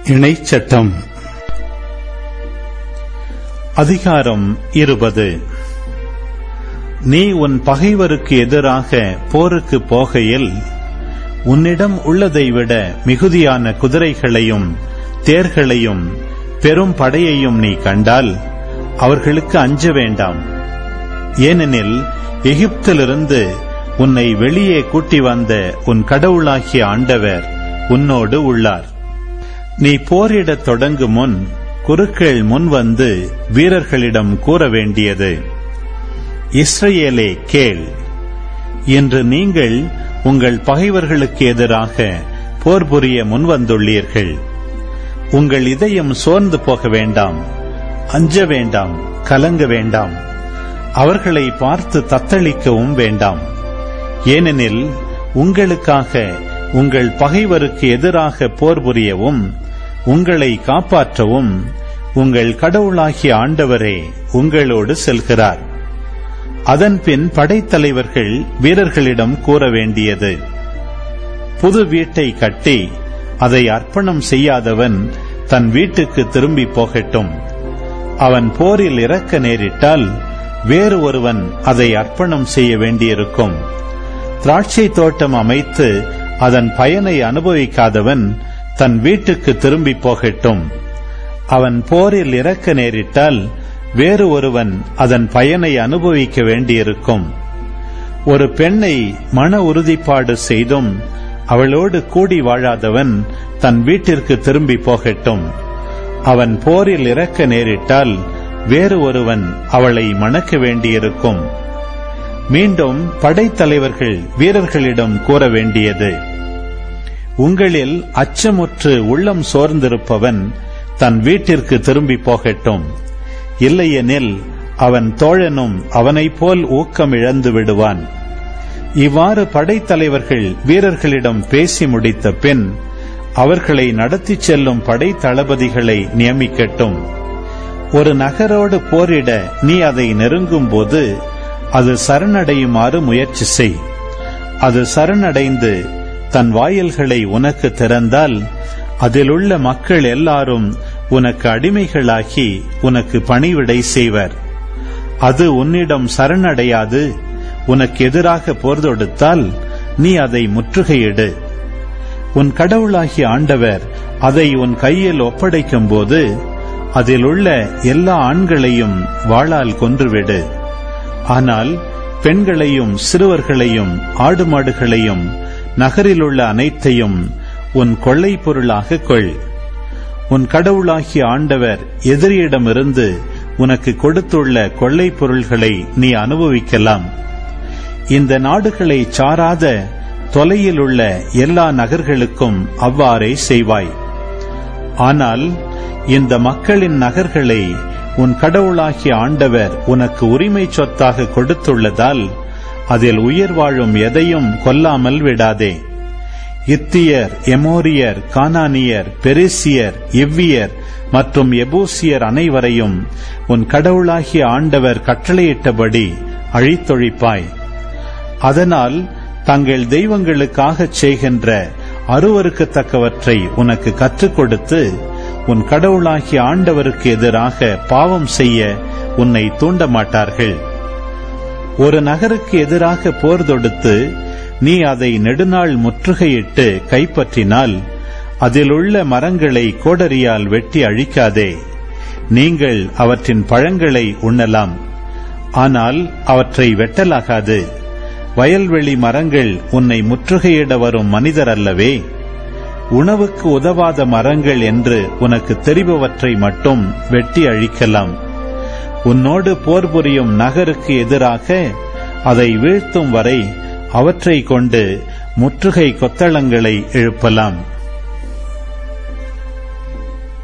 இணைச்சட்டம் அதிகாரம் 20. நீ உன் பகைவருக்கு எதிராக போருக்கு போகையில் உன்னிடம் உள்ளதை விட மிகுதியான குதிரைகளையும் தேர்களையும் பெரும் படையையும் நீ கண்டால் அவர்களுக்கு அஞ்ச வேண்டாம். ஏனெனில் எகிப்திலிருந்து உன்னை வெளியே கூட்டி வந்த உன் கடவுளாகிய ஆண்டவர் உன்னோடு உள்ளார். நீ போரிடத் தொடங்கும் முன் குருக்கள் முன் வந்து வீரர்களிடம் கூற வேண்டியது: இஸ்ரவேலே கேள், இன்று நீங்கள் உங்கள் பகைவர்களுக்கு எதிராக போர் புரிய முன்வந்துள்ளீர்கள். உங்கள் இதயம் சோர்ந்து போக வேண்டாம், அஞ்ச வேண்டாம், கலங்க வேண்டாம், அவர்களை பார்த்து தத்தளிக்கவும் வேண்டாம். ஏனெனில் உங்களுக்காக உங்கள் பகைவருக்கு எதிராக போர் புரியவும் உங்களை காப்பாற்றவும் உங்கள் கடவுளாகிய ஆண்டவரே உங்களோடு செல்கிறார். அதன்பின் படைத்தலைவர்கள் வீரர்களிடம் கூற வேண்டியது: புது வீட்டை கட்டி அதை அர்ப்பணம் செய்யாதவன் தன் வீட்டுக்கு திரும்பி போகட்டும். அவன் போரில் இறக்க நேரிட்டால் வேறு ஒருவன் அதை அர்ப்பணம் செய்ய வேண்டியிருக்கும். திராட்சை தோட்டம் அமைத்து அதன் பயனை அனுபவிக்காதவன் தன் வீட்டுக்கு திரும்பி போகட்டும். அவன் போரில் இறக்க நேரிட்டால் வேறு ஒருவன் அதன் பயனை அனுபவிக்க வேண்டியிருக்கும். ஒரு பெண்ணை மன உறுதிப்பாடு செய்தும் அவளோடு கூடி வாழாதவன் தன் வீட்டிற்கு திரும்பி போகட்டும். அவன் போரில் இறக்க நேரிட்டால் வேறு ஒருவன் அவளை மணக்க வேண்டியிருக்கும். மீண்டும் படைத்தலைவர்கள் வீரர்களிடம் கூற வேண்டியது: உங்களில் அச்சமுற்று உள்ளம் சோர்ந்திருப்பவன் தன் வீட்டிற்கு திரும்பி போகட்டும். இல்லையெனில் அவன் தோழனும் அவனைப் போல் ஊக்கம் இழந்து விடுவான். இவ்வாறு படைத்தலைவர்கள் வீரர்களிடம் பேசி முடித்த பின் அவர்களை நடத்திச் செல்லும் படை தளபதிகளை நியமிக்கட்டும். ஒரு நகரோடு போரிட நீ அதை நெருங்கும் போது அது சரணடையுமாறு முயற்சி செய். அது சரணடைந்து தன் வாயில்களை உனக்கு திறந்தால் அதிலுள்ள மக்கள் எல்லாரும் உனக்கு அடிமைகளாகி உனக்கு பணிவிடை செய்வர். அது உன்னிடம் சரணடையாது உனக்கு எதிராக போர் தொடுத்தால் நீ அதை முற்றுகையிடு. உன் கடவுளாகிய ஆண்டவர் அதை உன் கையில் ஒப்படைக்கும் போது அதிலுள்ள எல்லா ஆண்களையும் வாளால் கொன்றுவிடு. ஆனால் பெண்களையும் சிறுவர்களையும் ஆடு மாடுகளையும் நகரிலுள்ள அனைத்தையும் உன் கொள்ளை பொருளாக கொள். உன் கடவுளாகிய ஆண்டவர் எதிரியிடமிருந்து உனக்கு கொடுத்துள்ள கொள்ளை பொருள்களை நீ அனுபவிக்கலாம். இந்த நாடுகளை சாராத தொலையில் உள்ள எல்லா நகர்களுக்கும் அவ்வாறே செய்வாய். ஆனால் இந்த மக்களின் நகர்களை உன் கடவுளாகிய ஆண்டவர் உனக்கு உரிமை சொத்தாக கொடுத்துள்ளதால் அதில் உயிர் வாழும் எதையும் கொல்லாமல் விடாதே. இத்தியர், எமோரியர், கானானியர், பெரிசியர், எவ்வியர் மற்றும் எபூசியர் அனைவரையும் உன் கடவுளாகிய ஆண்டவர் கட்டளையிட்டபடி அழித்தொழிப்பாய். அதனால் தங்கள் தெய்வங்களுக்காகச் செய்கின்ற அருவருக்கத்தக்கவற்றை உனக்கு கற்றுக் கொடுத்து உன் கடவுளாகிய ஆண்டவருக்கு எதிராக பாவம் செய்ய உன்னை தூண்ட மாட்டார்கள். ஒரு நகருக்கு எதிராக போர் தொடுத்து நீ அதை நெடுநாள் முற்றுகையிட்டு கைப்பற்றினால் அதிலுள்ள மரங்களை கோடரியால் வெட்டி அழிக்காதே. நீங்கள் அவற்றின் பழங்களை உண்ணலாம், ஆனால் அவற்றை வெட்டலாகாது. வயல்வெளி மரங்கள் உன்னை முற்றுகையிட வரும் மனிதர் அல்லவே. உணவுக்கு உதவாத மரங்கள் என்று உனக்கு தெரிபவற்றை மட்டும் வெட்டி அழிக்கலாம். உன்னோடு போர் புரியும் நகருக்கு எதிராக அதை வீழ்த்தும் வரை அவற்றை கொண்டு முற்றுகை கொத்தளங்களை எழுப்பலாம்.